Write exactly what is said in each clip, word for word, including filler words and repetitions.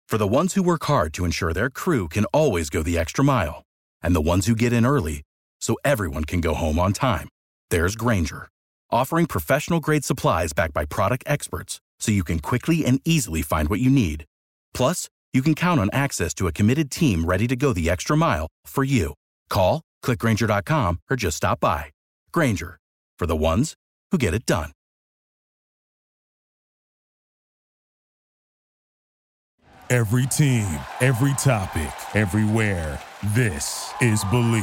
For the ones who work hard to ensure their crew can always go the extra mile, and the ones who get in early so everyone can go home on time, there's Grainger, offering professional-grade supplies backed by product experts so you can quickly and easily find what you need. Plus, you can count on access to a committed team ready to go the extra mile for you. Call, click Grainger dot com, or just stop by. Grainger, for the ones who get it done. Every team, every topic, everywhere. This is Believe.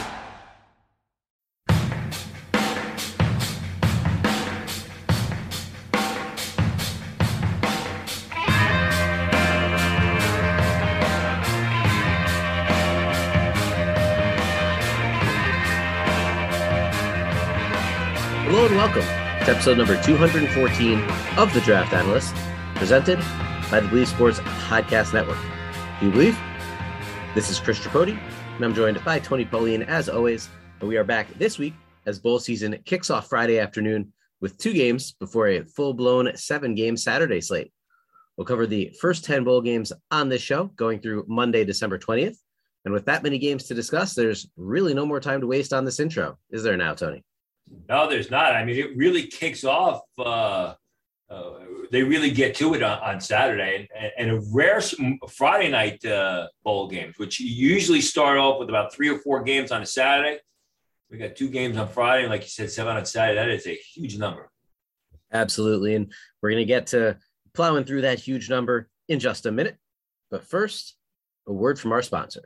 Hello and welcome to episode number two hundred fourteen of The Draft Analyst, presented by the Believe Sports Podcast Network. Do you believe? This is Chris Tripodi, and I'm joined by Tony Pauline as always. And we are back this week as bowl season kicks off Friday afternoon with two games before a full-blown seven-game Saturday slate. We'll cover the first ten bowl games on this show, going through Monday, December twentieth. And with that many games to discuss, there's really no more time to waste on this intro. Is there now, Tony? No, there's not. I mean, it really kicks off. Uh, uh, they really get to it on, on Saturday, and, and a rare Friday night uh, bowl games, which usually start off with about three or four games on a Saturday. We got two games on Friday, and like you said, seven on Saturday. That is a huge number. Absolutely, and we're going to get to plowing through that huge number in just a minute. But first, a word from our sponsor.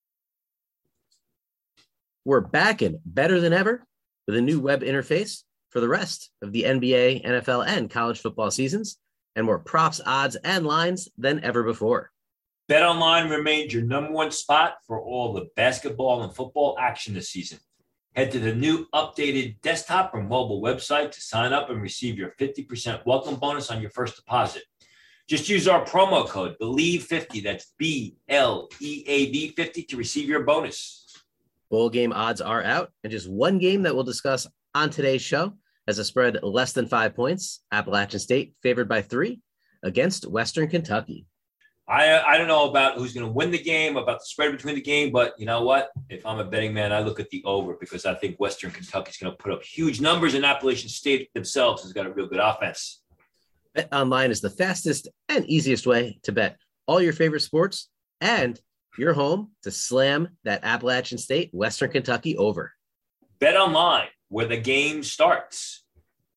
We're back and better than ever with a new web interface for the rest of the N B A, N F L, and college football seasons, and more props, odds, and lines than ever before. BetOnline remains your number one spot for all the basketball and football action this season. Head to the new updated desktop or mobile website to sign up and receive your fifty percent welcome bonus on your first deposit. Just use our promo code believe fifty, that's B L E A V fifty, to receive your bonus. Bowl game odds are out, and just one game that we'll discuss on today's show has a spread less than five points. Appalachian State favored by three against Western Kentucky. I I don't know about who's going to win the game, about the spread between the game, but you know what? If I'm a betting man, I look at the over because I think Western Kentucky is going to put up huge numbers, and Appalachian State themselves has got a real good offense. BetOnline is the fastest and easiest way to bet all your favorite sports, and you're home to slam that Appalachian State Western Kentucky over. BetOnline, where the game starts.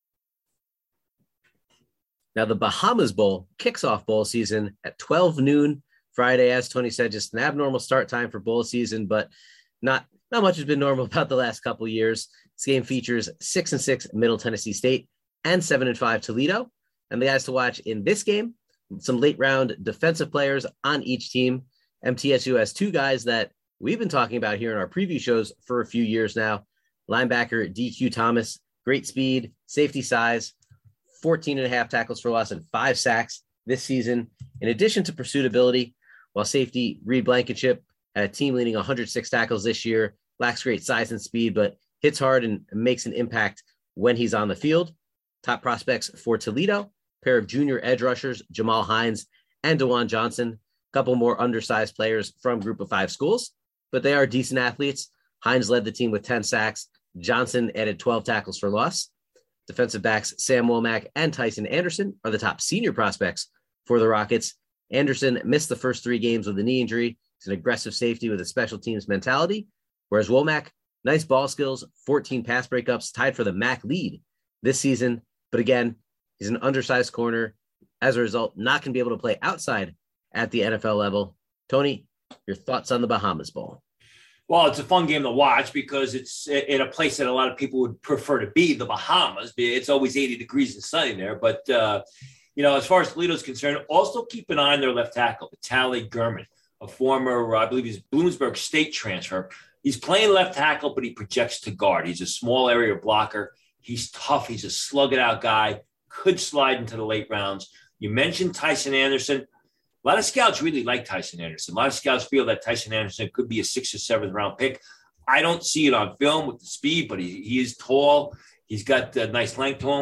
Now, the Bahamas Bowl kicks off bowl season at twelve noon Friday. As Tony said, just an abnormal start time for bowl season, but not, not much has been normal about the last couple of years. This game features six and six Middle Tennessee State and seven and five Toledo. And the guys to watch in this game, some late round defensive players on each team. M T S U has two guys that we've been talking about here in our preview shows for a few years now. Linebacker D Q Thomas, great speed, safety size, fourteen and a half tackles for loss and five sacks this season. In addition to pursuit ability, while safety Reed Blankenship had a team leading one hundred six tackles this year, lacks great size and speed, but hits hard and makes an impact when he's on the field. Top prospects for Toledo, pair of junior edge rushers, Jamal Hines and DeJuan Johnson. Couple more undersized players from group of five schools, but they are decent athletes. Hines led the team with ten sacks. Johnson added twelve tackles for loss. Defensive backs Sam Womack and Tyson Anderson are the top senior prospects for the Rockets. Anderson missed the first three games with a knee injury. He's an aggressive safety with a special teams mentality, whereas Womack, nice ball skills, fourteen pass breakups, tied for the M A C lead this season. But again, he's an undersized corner. As a result, not going to be able to play outside at the N F L level. Tony, your thoughts on the Bahamas Bowl? Well, it's a fun game to watch because it's in a place that a lot of people would prefer to be, the Bahamas. It's always eighty degrees and sunny there. But, uh, you know, as far as Toledo is concerned, also keep an eye on their left tackle, Vitaly Gurman, a former, I believe he's Bloomsburg State transfer. He's playing left tackle, but he projects to guard. He's a small area blocker. He's tough. He's a slug-it-out guy. Could slide into the late rounds. You mentioned Tyson Anderson. A lot of scouts really like Tyson Anderson. A lot of scouts feel that Tyson Anderson could be a sixth or seventh round pick. I don't see it on film with the speed, but he, he is tall. He's got a nice length to him.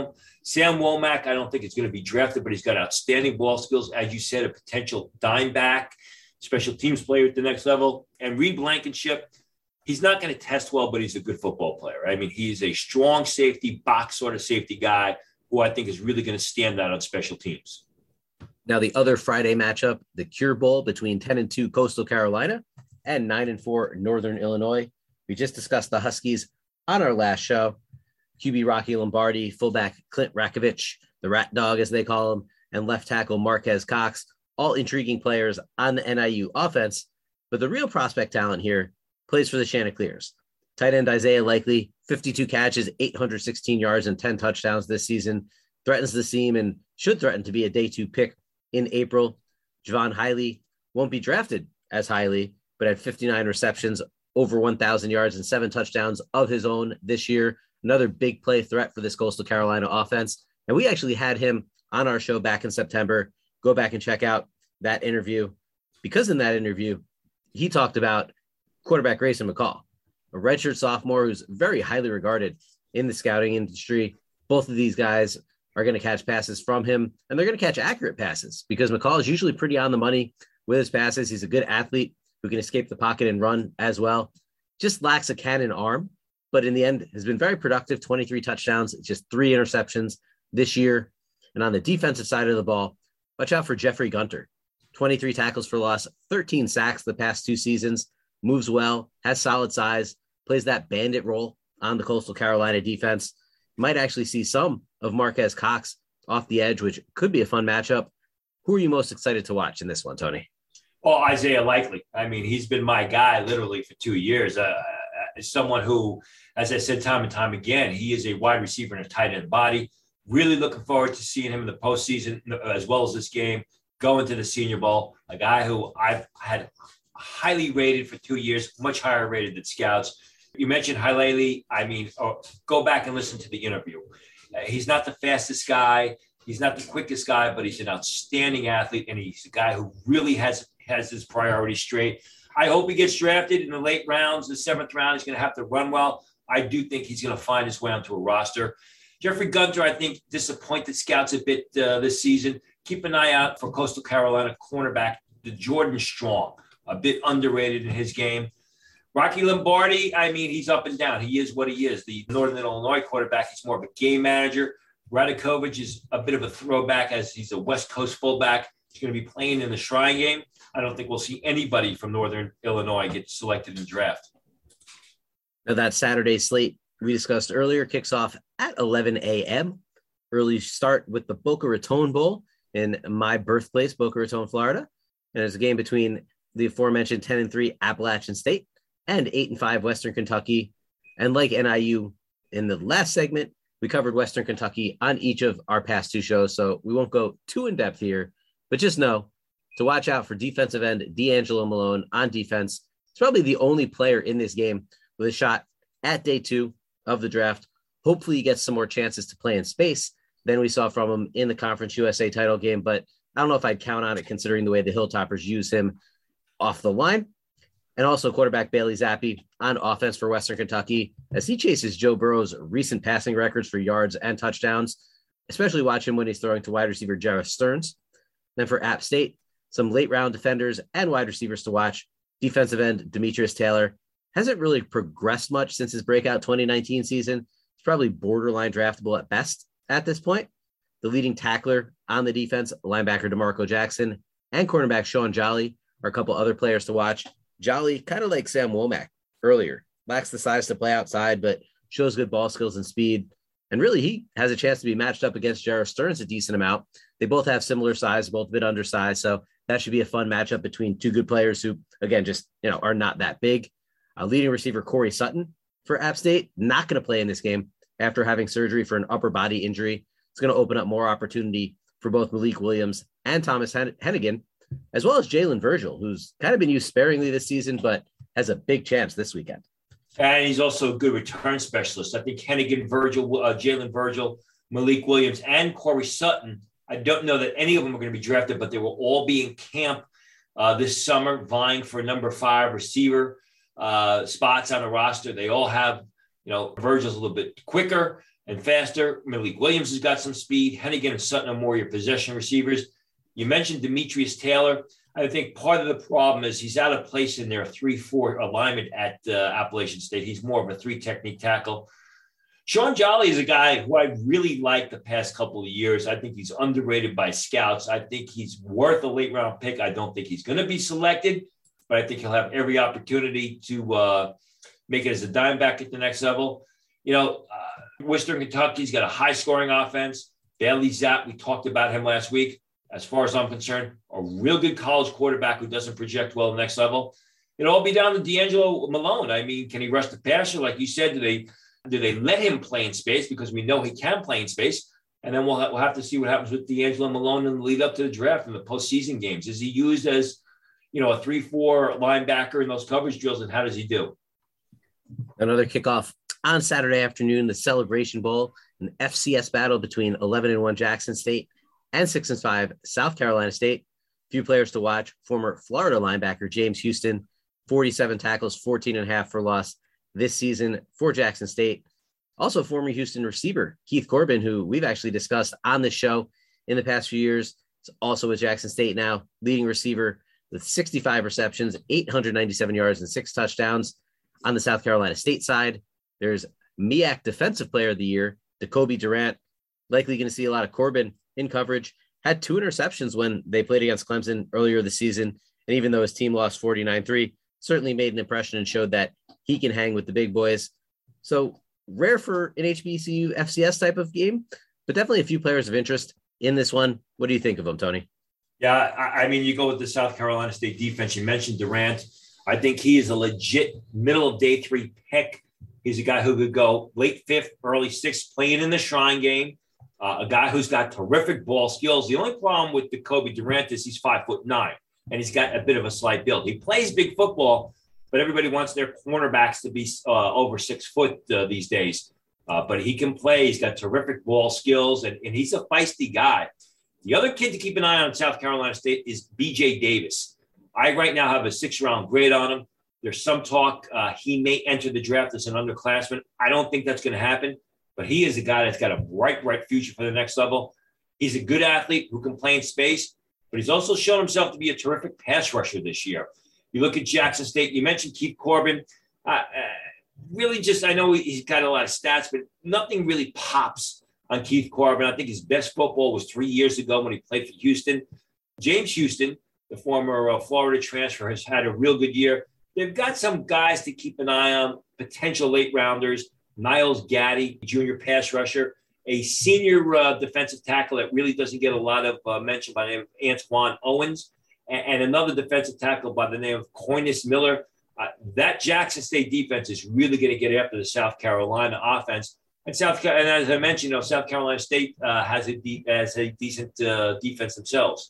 Sam Womack, I don't think it's going to be drafted, but he's got outstanding ball skills. As you said, a potential dime back, special teams player at the next level. And Reed Blankenship, he's not going to test well, but he's a good football player. I mean, he's a strong safety, box sort of safety guy who I think is really going to stand out on special teams. Now, the other Friday matchup, the Cure Bowl between ten and two Coastal Carolina and nine and four Northern Illinois. We just discussed the Huskies on our last show. Q B Rocky Lombardi, fullback Clint Rakovich, the Rat Dog as they call him, and left tackle Marquez Cox, all intriguing players on the N I U offense. But the real prospect talent here plays for the Chanticleers. Tight end Isaiah Likely, fifty-two catches, eight hundred sixteen yards, and ten touchdowns this season, threatens the seam and should threaten to be a day two pick in April. Javon Hiley won't be drafted as highly, but had fifty-nine receptions, over one thousand yards, and seven touchdowns of his own this year. Another big play threat for this Coastal Carolina offense. And we actually had him on our show back in September. Go back and check out that interview, because in that interview, he talked about quarterback Grayson McCall, a redshirt sophomore who's very highly regarded in the scouting industry. Both of these guys are going to catch passes from him, and they're going to catch accurate passes because McCall is usually pretty on the money with his passes. He's a good athlete who can escape the pocket and run as well. Just lacks a cannon arm, but in the end has been very productive, twenty-three touchdowns, just three interceptions this year. And on the defensive side of the ball, watch out for Jeffrey Gunter, twenty-three tackles for loss, thirteen sacks the past two seasons, moves well, has solid size, plays that bandit role on the Coastal Carolina defense. Might actually see some of Marquez Cox off the edge, which could be a fun matchup. Who are you most excited to watch in this one, Tony? Oh, Isaiah Likely. I mean, he's been my guy literally for two years. Uh, as someone who, as I said time and time again, he is a wide receiver in a tight end body. Really looking forward to seeing him in the postseason as well as this game, go into the Senior Bowl. A guy who I've had highly rated for two years, much higher rated than scouts. You mentioned Hiley. I mean, oh, go back and listen to the interview. Uh, he's not the fastest guy. He's not the quickest guy, but he's an outstanding athlete, and he's a guy who really has has his priorities straight. I hope he gets drafted in the late rounds. The seventh round, he's going to have to run well. I do think he's going to find his way onto a roster. Jeffrey Gunter, I think, disappointed scouts a bit uh, this season. Keep an eye out for Coastal Carolina cornerback, the Jordan Strong, a bit underrated in his game. Rocky Lombardi, I mean, he's up and down. He is what he is. The Northern Illinois quarterback, he's more of a game manager. Radakovich is a bit of a throwback as he's a West Coast fullback. He's going to be playing in the Shrine Game. I don't think we'll see anybody from Northern Illinois get selected in the draft. Now, that Saturday slate we discussed earlier kicks off at eleven a.m. Early start with the Boca Raton Bowl in my birthplace, Boca Raton, Florida. And it's a game between the aforementioned ten and three Appalachian State and eight and five Western Kentucky. And like N I U in the last segment, we covered Western Kentucky on each of our past two shows, so we won't go too in depth here, but just know to watch out for defensive end D'Angelo Malone on defense. It's probably the only player in this game with a shot at day two of the draft. Hopefully he gets some more chances to play in space than we saw from him in the Conference U S A title game, but I don't know if I'd count on it considering the way the Hilltoppers use him off the line. And also quarterback Bailey Zappi on offense for Western Kentucky as he chases Joe Burrow's recent passing records for yards and touchdowns, especially watch him when he's throwing to wide receiver Jarrett Stearns. Then for App State, some late round defenders and wide receivers to watch. Defensive end Demetrius Taylor hasn't really progressed much since his breakout twenty nineteen season. He's probably borderline draftable at best at this point. The leading tackler on the defense, linebacker DeMarco Jackson, and cornerback Sean Jolly are a couple other players to watch. Jolly, kind of like Sam Womack earlier, lacks the size to play outside, but shows good ball skills and speed. And really, he has a chance to be matched up against Jarrett Stearns a decent amount. They both have similar size, both a bit undersized. So that should be a fun matchup between two good players who, again, just, you know, are not that big. Uh, leading receiver Corey Sutton for App State, not going to play in this game after having surgery for an upper body injury. It's going to open up more opportunity for both Malik Williams and Thomas Hen- Hennigan, as well as Jalen Virgil, who's kind of been used sparingly this season, but has a big chance this weekend. And he's also a good return specialist. I think Hennigan, Virgil, uh, Jalen Virgil, Malik Williams, and Corey Sutton, I don't know that any of them are going to be drafted, but they will all be in camp uh, this summer, vying for number five receiver uh, spots on the roster. They all have, you know, Virgil's a little bit quicker. and faster. Malik Williams has got some speed. Hennigan and Sutton are more your possession receivers. You mentioned Demetrius Taylor. I think part of the problem is he's out of place in their three four alignment at uh, Appalachian State. He's more of a three-technique tackle. Sean Jolly is a guy who I really like the past couple of years. I think he's underrated by scouts. I think he's worth a late-round pick. I don't think he's going to be selected, but I think he'll have every opportunity to uh, make it as a dime back at the next level. You know, uh, Western Kentucky's got a high-scoring offense. Bailey Zapp, we talked about him last week. As far as I'm concerned, a real good college quarterback who doesn't project well the next level. It'll all be down to D'Angelo Malone. I mean, can he rush the passer? Like you said, do they do they let him play in space? Because we know he can play in space. And then we'll, ha- we'll have to see what happens with D'Angelo Malone in the lead up to the draft and the postseason games. Is he used as, you know, a three four linebacker in those coverage drills, and how does he do? Another kickoff on Saturday afternoon, the Celebration Bowl, an F C S battle between eleven and one Jackson State and six and five South Carolina State. Few players to watch. Former Florida linebacker James Houston, forty-seven tackles, fourteen and a half for loss this season for Jackson State. Also former Houston receiver Keith Corbin, who we've actually discussed on this show in the past few years. Is also with Jackson State now, leading receiver with sixty-five receptions, eight hundred ninety-seven yards, and six touchdowns. On the South Carolina State side, there's M E A C Defensive Player of the Year, Jacoby Durant. Likely going to see a lot of Corbin in coverage. Had two interceptions when they played against Clemson earlier this season. And even though his team lost forty-nine three, certainly made an impression and showed that he can hang with the big boys. So rare for an H B C U F C S type of game, but definitely a few players of interest in this one. What do you think of them, Tony? Yeah, I, I mean, you go with the South Carolina State defense. You mentioned Durant. I think he is a legit middle of day three pick. He's a guy who could go late fifth, early sixth, playing in the Shrine game. Uh, a guy who's got terrific ball skills. The only problem with Jacoby Durant is he's five foot nine, and he's got a bit of a slight build. He plays big football, but everybody wants their cornerbacks to be uh, over six foot uh, these days. Uh, but he can play. He's got terrific ball skills, and, and he's a feisty guy. The other kid to keep an eye on in South Carolina State is B J Davis. I right now have a six-round grade on him. There's some talk uh, he may enter the draft as an underclassman. I don't think that's going to happen. But he is a guy that's got a bright, bright future for the next level. He's a good athlete who can play in space, but he's also shown himself to be a terrific pass rusher this year. You look at Jackson State, you mentioned Keith Corbin. Uh, uh, really just, I know he's got a lot of stats, but nothing really pops on Keith Corbin. I think his best football was three years ago when he played for Houston. James Houston, the former uh, Florida transfer, has had a real good year. They've got some guys to keep an eye on, potential late rounders. Niles Gaddy, junior pass rusher, a senior uh, defensive tackle that really doesn't get a lot of uh, mention by the name of Antoine Owens, and, and another defensive tackle by the name of Coynus Miller. Uh, that Jackson State defense is really going to get after the South Carolina offense. And South and as I mentioned, you know, South Carolina State uh, has a de- has a decent uh, defense themselves.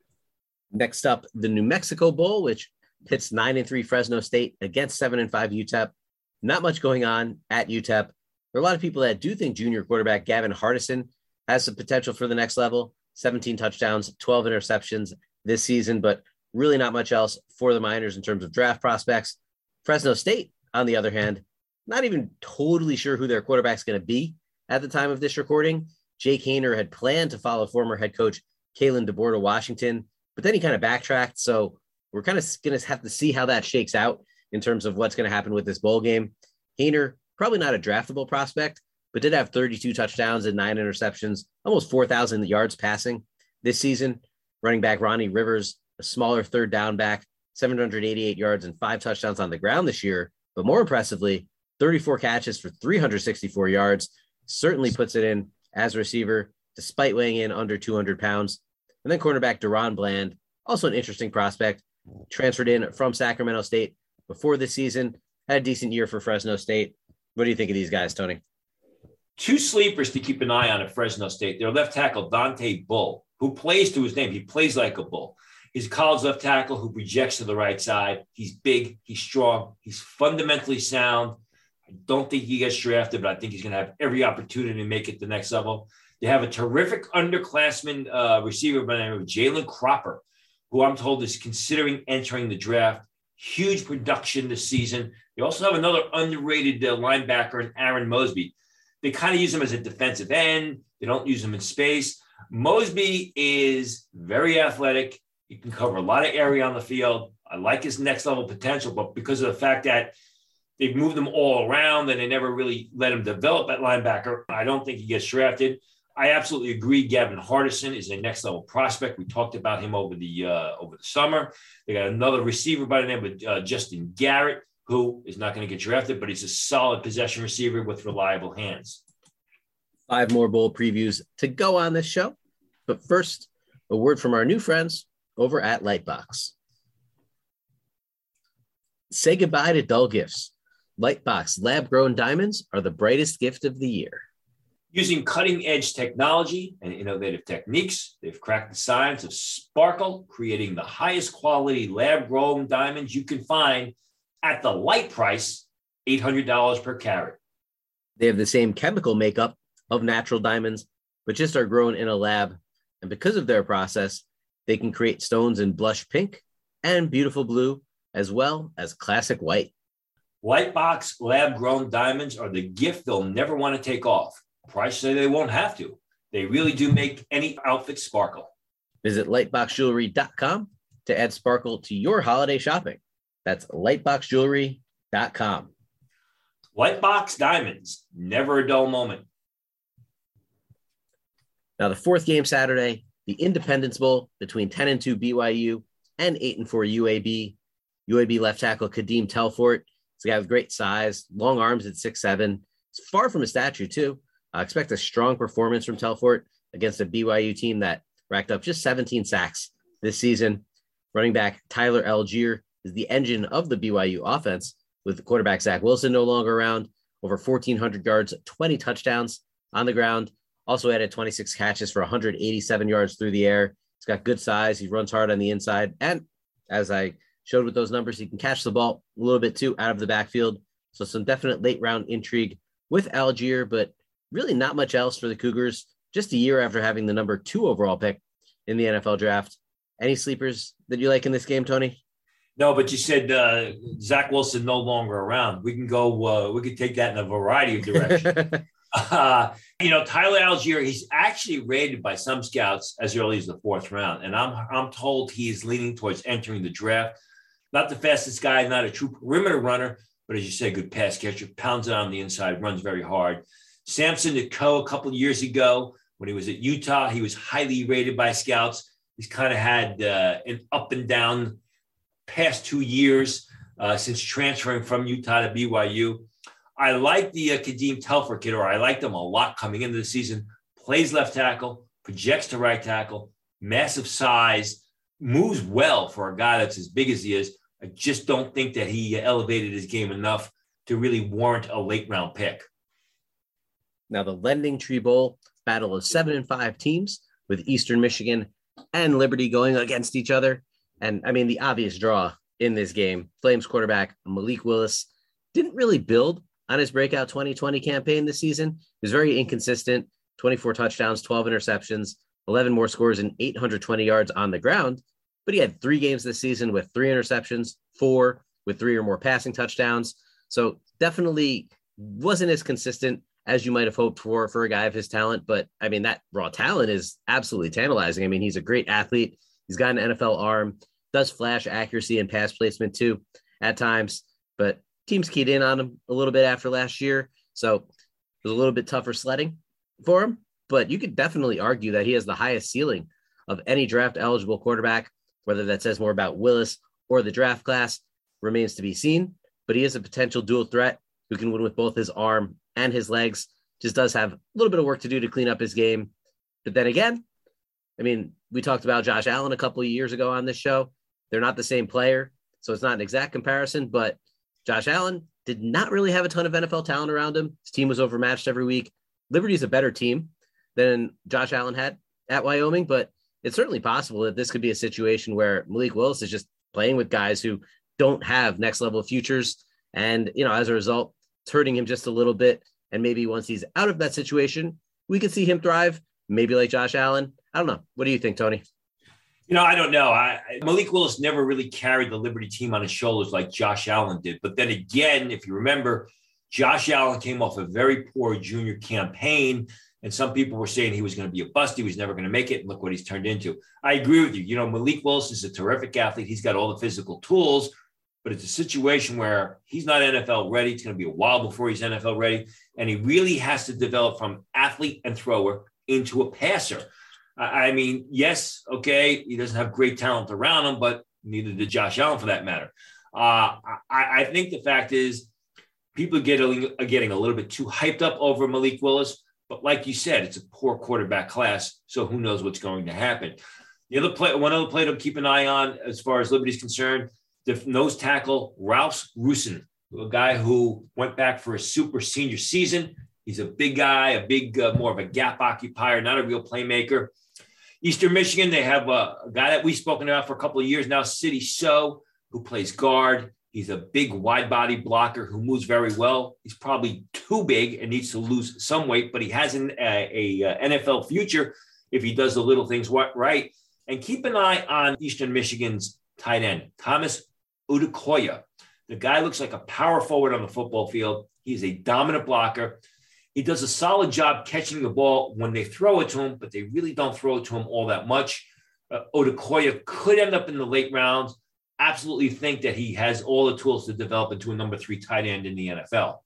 Next up, the New Mexico Bowl, which pits nine and three Fresno State against seven and five U T E P. Not much going on at U T E P. There are a lot of people that do think junior quarterback Gavin Hardison has some potential for the next level. seventeen touchdowns, twelve interceptions this season, but really not much else for the Miners in terms of draft prospects. Fresno State, on the other hand, not even totally sure who their quarterback's going to be at the time of this recording. Jake Haener had planned to follow former head coach Kalen DeBoer to Washington, but then he kind of backtracked. So we're kind of going to have to see how that shakes out in terms of what's going to happen with this bowl game. Haener, probably not a draftable prospect, but did have thirty-two touchdowns and nine interceptions, almost four thousand yards passing this season. Running back Ronnie Rivers, a smaller third down back, seven hundred eighty-eight yards and five touchdowns on the ground this year. But more impressively, thirty-four catches for three hundred sixty-four yards, certainly puts it in as a receiver, despite weighing in under two hundred pounds. And then cornerback Deron Bland, also an interesting prospect, transferred in from Sacramento State before this season, had a decent year for Fresno State. What do you think of these guys, Tony? Two sleepers to keep an eye on at Fresno State. Their left tackle, Dante Bull, who plays to his name. He plays like a bull. He's a college left tackle who projects to the right side. He's big. He's strong. He's fundamentally sound. I don't think he gets drafted, but I think he's going to have every opportunity to make it to the next level. They have a terrific underclassman uh, receiver by the name of Jalen Cropper, who I'm told is considering entering the draft. Huge production this season. They also have another underrated uh, linebacker in Aaron Mosby. they kind of use him as a defensive end. They don't use him in space. Mosby is very athletic. He can cover a lot of area on the field. I like his next level potential, but because of the fact that they've moved him all around and they never really let him develop at linebacker, I don't think he gets drafted. I absolutely agree. Gavin Hardison is a next level prospect. We talked about him over the uh, over the summer. They got another receiver by the name of uh, Justin Garrett, who is not going to get drafted, but he's a solid possession receiver with reliable hands. Five more bowl previews to go on this show. But first, a word from our new friends over at Lightbox. Say goodbye to dull gifts. Lightbox lab-grown diamonds are the brightest gift of the year. Using cutting-edge technology and innovative techniques, they've cracked the science of sparkle, creating the highest quality lab-grown diamonds you can find at the light price, eight hundred dollars per carat. They have the same chemical makeup of natural diamonds, but just are grown in a lab. And because of their process, they can create stones in blush pink and beautiful blue, as well as classic white. Lightbox lab-grown diamonds are the gift they'll never want to take off. Price say they won't have to. They really do make any outfit sparkle. Visit lightbox jewelry dot com to add sparkle to your holiday shopping. That's lightbox jewelry dot com. Lightbox diamonds, never a dull moment. Now, the fourth game Saturday, the Independence Bowl between ten and two B Y U and eight and four U A B. U A B left tackle Kadeem Telfort. He's a guy with great size, long arms at six seven. He's far from a statue, too. I expect a strong performance from Telfort against a B Y U team that racked up just seventeen sacks this season. Running back Tyler Algier is the engine of the B Y U offense, with quarterback Zach Wilson no longer around. Over fourteen hundred yards, twenty touchdowns on the ground. Also added twenty-six catches for one hundred eighty-seven yards through the air. He's got good size. He runs hard on the inside. And as I showed with those numbers, he can catch the ball a little bit too out of the backfield. So some definite late round intrigue with Algier, but really not much else for the Cougars. Just a year after having the number two overall pick in the N F L draft. Any sleepers that you like in this game, Tony? No, but you said uh, Zach Wilson no longer around. We can go, uh, we could take that in a variety of directions. uh, you know, Tyler Algier, he's actually rated by some scouts as early as the fourth round. And I'm, I'm told he's leaning towards entering the draft. Not the fastest guy, not a true perimeter runner, but as you say, good pass catcher, pounds it on the inside, runs very hard. Samson Nico, a couple of years ago, when he was at Utah, he was highly rated by scouts. He's kind of had uh, an up and down past two years uh, since transferring from Utah to B Y U. I like the uh, Kadeem Telfort kid, or I liked him a lot coming into the season. Plays left tackle, projects to right tackle, massive size, moves well for a guy that's as big as he is. I just don't think that he elevated his game enough to really warrant a late round pick. Now, the Lending Tree Bowl, battle of seven and five teams with Eastern Michigan and Liberty going against each other. And I mean, the obvious draw in this game, Flames quarterback Malik Willis didn't really build on his breakout twenty twenty campaign this season. He was very inconsistent, twenty-four touchdowns, twelve interceptions, eleven more scores, and eight hundred twenty yards on the ground. But he had three games this season with three interceptions, four with three or more passing touchdowns. So definitely wasn't as consistent as you might have hoped for, for a guy of his talent. But I mean, that raw talent is absolutely tantalizing. I mean, he's a great athlete. He's got an N F L arm, does flash accuracy and pass placement too at times, but teams keyed in on him a little bit after last year. So it was a little bit tougher sledding for him, but you could definitely argue that he has the highest ceiling of any draft eligible quarterback. Whether that says more about Willis or the draft class remains to be seen, but he is a potential dual threat who can win with both his arm and his legs. Just does have a little bit of work to do to clean up his game. But then again, I mean, we talked about Josh Allen a couple of years ago on this show. They're not the same player, so it's not an exact comparison, but Josh Allen did not really have a ton of N F L talent around him. His team was overmatched every week. Liberty's a better team than Josh Allen had at Wyoming, but it's certainly possible that this could be a situation where Malik Willis is just playing with guys who don't have next level futures. And, you know, as a result, it's hurting him just a little bit. And maybe once he's out of that situation, we could see him thrive, maybe like Josh Allen. I don't know. What do you think, Tony? You know, I don't know. I, Malik Willis never really carried the Liberty team on his shoulders like Josh Allen did. But then again, if you remember, Josh Allen came off a very poor junior campaign, and some people were saying he was going to be a bust. He was never going to make it. And look what he's turned into. I agree with you. You know, Malik Willis is a terrific athlete. He's got all the physical tools, but it's a situation where he's not N F L ready. It's going to be a while before he's N F L ready. And he really has to develop from athlete and thrower into a passer. I mean, yes, okay, he doesn't have great talent around him, but neither did Josh Allen for that matter. Uh, I, I think the fact is people are getting, are getting a little bit too hyped up over Malik Willis. But like you said, it's a poor quarterback class, so who knows what's going to happen. The other play, one other play to keep an eye on as far as Liberty's concerned, the nose tackle, Ralph Rusin, a guy who went back for a super senior season. He's a big guy, a big, uh, more of a gap occupier, not a real playmaker. Eastern Michigan, they have a, a guy that we've spoken about for a couple of years now, City So, who plays guard. He's a big wide body blocker who moves very well. He's probably too big and needs to lose some weight, but he has an a, a N F L future if he does the little things right. And keep an eye on Eastern Michigan's tight end, Thomas Udukoya. The guy looks like a power forward on the football field. He's a dominant blocker. He does a solid job catching the ball when they throw it to him, but they really don't throw it to him all that much. Uh, Udukoya could end up in the late rounds. Absolutely think that he has all the tools to develop into a number three tight end in the N F L.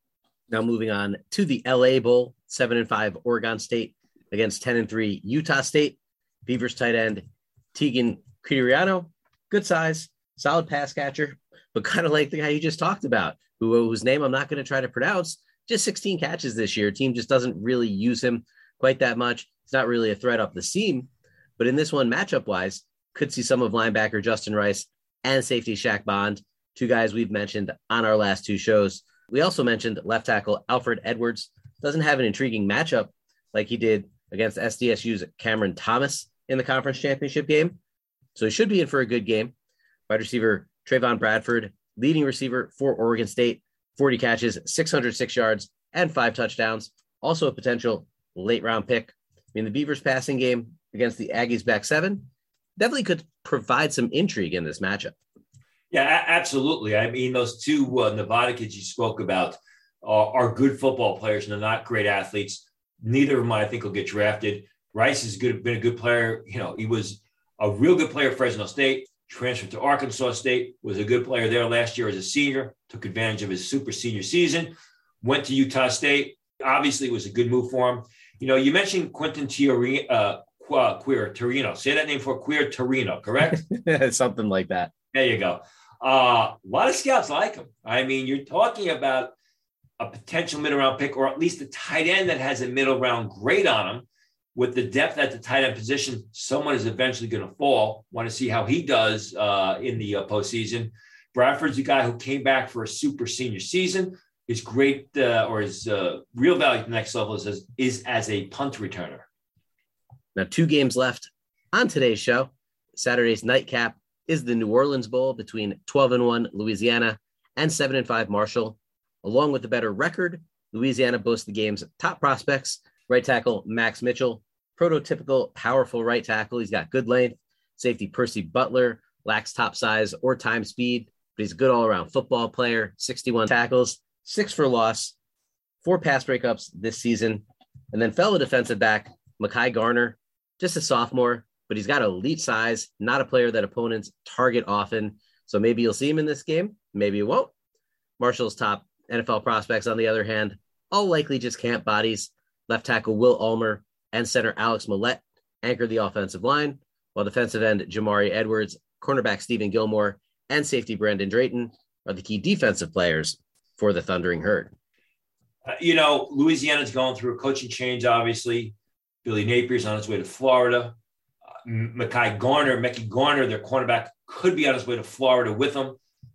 Now moving on to the L A Bowl, seven and five Oregon State against ten and three Utah State. Beavers tight end Tegan Criteriano, good size, solid pass catcher, but kind of like the guy you just talked about, who whose name I'm not going to try to pronounce. Just sixteen catches this year. Team just doesn't really use him quite that much. It's not really a threat up the seam, but in this one, matchup wise, could see some of linebacker Justin Rice and safety Shaq Bond, two guys we've mentioned on our last two shows. We also mentioned left tackle Alfred Edwards doesn't have an intriguing matchup like he did against S D S U's Cameron Thomas in the conference championship game. So he should be in for a good game. Wide receiver Trayvon Bradford, leading receiver for Oregon State, forty catches, six hundred six yards, and five touchdowns. Also a potential late round pick. I mean, the Beavers passing game against the Aggies back seven definitely could provide some intrigue in this matchup. Yeah, a- absolutely. I mean, those two uh, Nevada kids you spoke about are, are good football players and they're not great athletes. Neither of them, I think, will get drafted. Rice has good, been a good player. You know, he was a real good player at Fresno State, transferred to Arkansas State, was a good player there last year as a senior, took advantage of his super senior season, went to Utah State. Obviously, it was a good move for him. You know, you mentioned Quentin Tiorino, uh, Queer Torino. Say that name for Queer Torino, correct? Something like that. There you go. Uh, a lot of scouts like him. I mean, you're talking about a potential middle round pick, or at least a tight end that has a middle round grade on him. With the depth at the tight end position, someone is eventually going to fall. Want to see how he does uh, in the uh, postseason. Bradford's a guy who came back for a super senior season. His great uh, or his uh, real value at the next level is as, is as a punt returner. Now, two games left on today's show. Saturday's nightcap is the New Orleans Bowl between twelve and one Louisiana and seven and five Marshall. Along with the better record, Louisiana boasts the game's top prospects. Right tackle Max Mitchell, prototypical powerful right tackle. He's got good length. Safety Percy Butler lacks top size or time speed, but he's a good all-around football player. sixty-one tackles, six for loss, four pass breakups this season. And then fellow defensive back Mekhi Garner, just a sophomore, but he's got elite size, not a player that opponents target often. So maybe you'll see him in this game. Maybe you won't. Marshall's top N F L prospects, on the other hand, all likely just camp bodies. Left tackle Will Ulmer and center Alex Millette anchor the offensive line, while defensive end Jamari Edwards, cornerback Stephen Gilmore, and safety Brandon Drayton are the key defensive players for the Thundering Herd. Uh, you know, Louisiana's going through a coaching change, obviously. Billy Napier's on his way to Florida. Uh, Mekhi Garner, Mekhi Garner, their cornerback, could be on his way to Florida with them.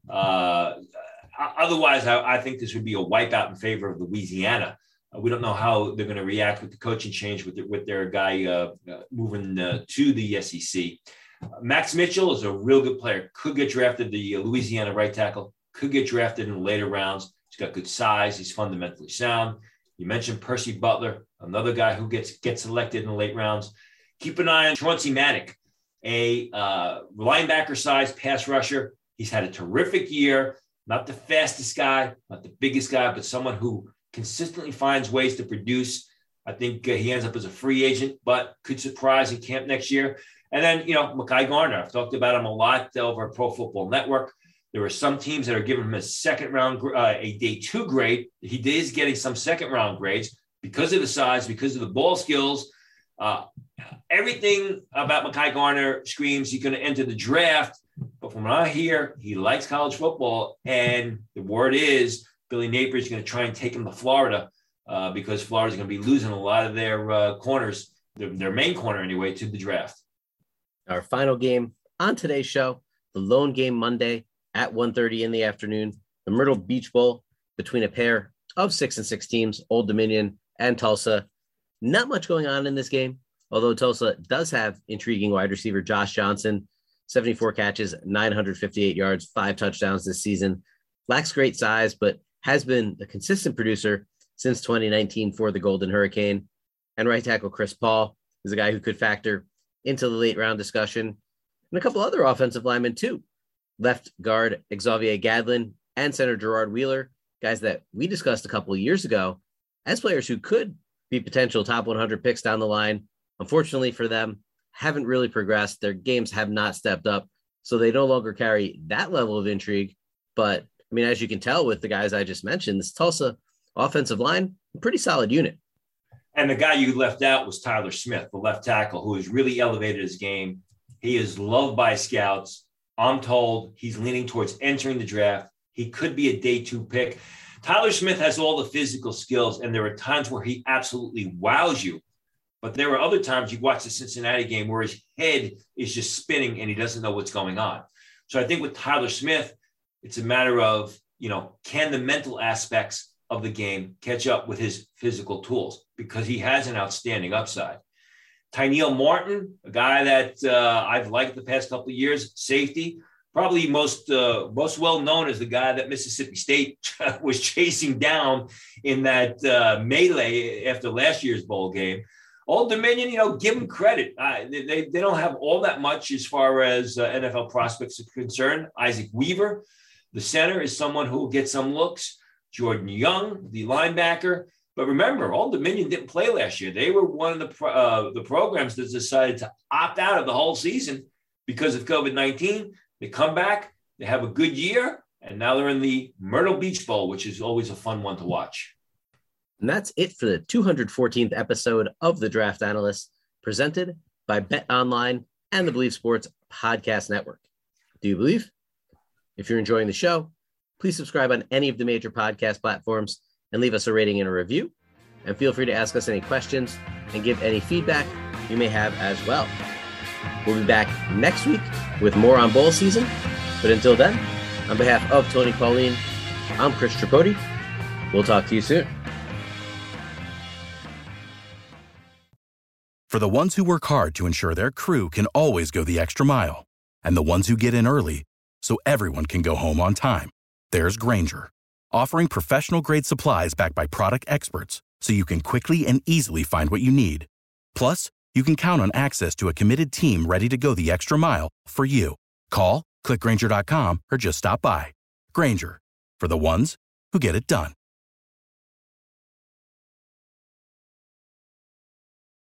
Uh, otherwise, I, I think this would be a wipeout in favor of Louisiana. Uh, we don't know how they're going to react with the coaching change with, the, with their guy uh, uh, moving uh, to the S E C. Uh, Max Mitchell is a real good player. Could get drafted, the Louisiana right tackle. Could get drafted in the later rounds. He's got good size. He's fundamentally sound. You mentioned Percy Butler, another guy who gets gets selected in the late rounds. Keep an eye on Chauncey Maddock, a uh, linebacker-sized pass rusher. He's had a terrific year. Not the fastest guy, not the biggest guy, but someone who consistently finds ways to produce. I think uh, he ends up as a free agent, but could surprise in camp next year. And then, you know, Mekhi Garner, I've talked about him a lot over Pro Football Network. There are some teams that are giving him a second round, uh, a day two grade. He is getting some second round grades because of the size, because of the ball skills. Uh, everything about Mekhi Garner screams he's going to enter the draft. But from what I hear, he likes college football. And the word is Billy Napier is going to try and take him to Florida uh, because Florida is going to be losing a lot of their uh, corners, their, their main corner anyway, to the draft. Our final game on today's show, the lone game Monday at one thirty in the afternoon, the Myrtle Beach Bowl between a pair of six and six teams, Old Dominion and Tulsa. Not much going on in this game, although Tulsa does have intriguing wide receiver Josh Johnson, seventy-four catches, nine hundred fifty-eight yards, five touchdowns this season. Lacks great size, but has been a consistent producer since twenty nineteen for the Golden Hurricane. And right tackle Chris Paul is a guy who could factor into the late round discussion. And a couple other offensive linemen too. Left guard Xavier Gadlin and center Gerard Wheeler, guys that we discussed a couple of years ago as players who could be potential top one hundred picks down the line. Unfortunately for them, haven't really progressed. Their games have not stepped up, so they no longer carry that level of intrigue. But I mean, as you can tell with the guys I just mentioned, this Tulsa offensive line, a pretty solid unit. And the guy you left out was Tyler Smith, the left tackle, who has really elevated his game. He is loved by scouts. I'm told he's leaning towards entering the draft. He could be a day two pick. Tyler Smith has all the physical skills, and there are times where he absolutely wows you. But there are other times you watch the Cincinnati game where his head is just spinning and he doesn't know what's going on. So I think with Tyler Smith, it's a matter of, you know, can the mental aspects of the game catch up with his physical tools, because he has an outstanding upside. Tyneil Martin, a guy that uh, I've liked the past couple of years, safety, probably most uh, most well known as the guy that Mississippi State was chasing down in that uh, melee after last year's bowl game. Old Dominion, you know, give them credit. Uh, they, they don't have all that much as far as uh, N F L prospects are concerned. Isaac Weaver, the center, is someone who will get some looks. Jordan Young, the linebacker. But remember, Old Dominion didn't play last year. They were one of the pro- uh, the programs that decided to opt out of the whole season because of COVID nineteen. They come back, they have a good year, and now they're in the Myrtle Beach Bowl, which is always a fun one to watch. And that's it for the two hundred fourteenth episode of The Draft Analyst, presented by Bet Online and the Believe Sports Podcast Network. Do you believe? If you're enjoying the show, please subscribe on any of the major podcast platforms and leave us a rating and a review. And feel free to ask us any questions and give any feedback you may have as well. We'll be back next week with more on bowl season. But until then, on behalf of Tony Pauline, I'm Chris Tripodi. We'll talk to you soon. For the ones who work hard to ensure their crew can always go the extra mile, and the ones who get in early so everyone can go home on time, there's Grainger, offering professional-grade supplies backed by product experts so you can quickly and easily find what you need. Plus, you can count on access to a committed team ready to go the extra mile for you. Call, click Grainger dot com, or just stop by. Grainger, for the ones who get it done.